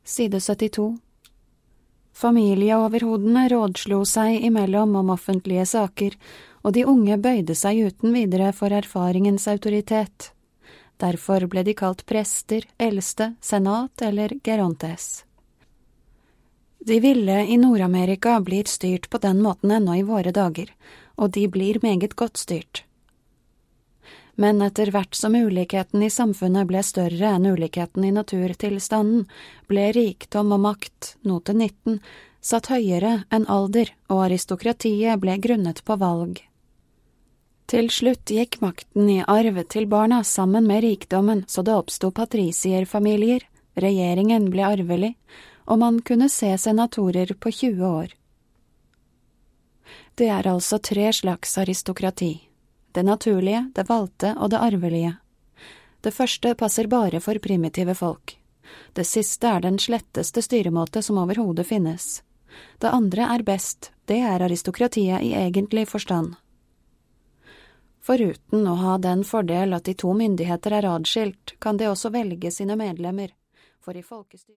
Side 72. Familieoverhodene rådslo seg imellom om offentlige saker, og de unge bøyde seg uten videre for erfaringens autoritet. Derfor ble de kalt prester, eldste, senat eller gerontes. De ville i Nord-Amerika blir styrt på den måten ennå i våre dager, og de blir meget godt styrt. Men etter hvert som ulikheten i samfunnet ble større enn ulikheten i naturtilstanden, ble rikdom og makt, note 19, satt høyere enn alder, og aristokratiet ble grunnet på valg. Til slutt gikk makten i arv til barna sammen med rikdommen, så det oppstod patricierfamilier, regjeringen ble arvelig, og man kunne se senatorer på 20 år. Det er altså 3 slags aristokrati. Det naturlige, det valgte og det arvelige. Det første passer bare for primitive folk. Det siste er den sletteste styremåte som overhodet finnes. Det andre er best, det er aristokratiet i egentlig forstand. Foruten å ha den fordel at de 2 myndigheter er adskilt, kan de også velge sine medlemmer, for i folkestyret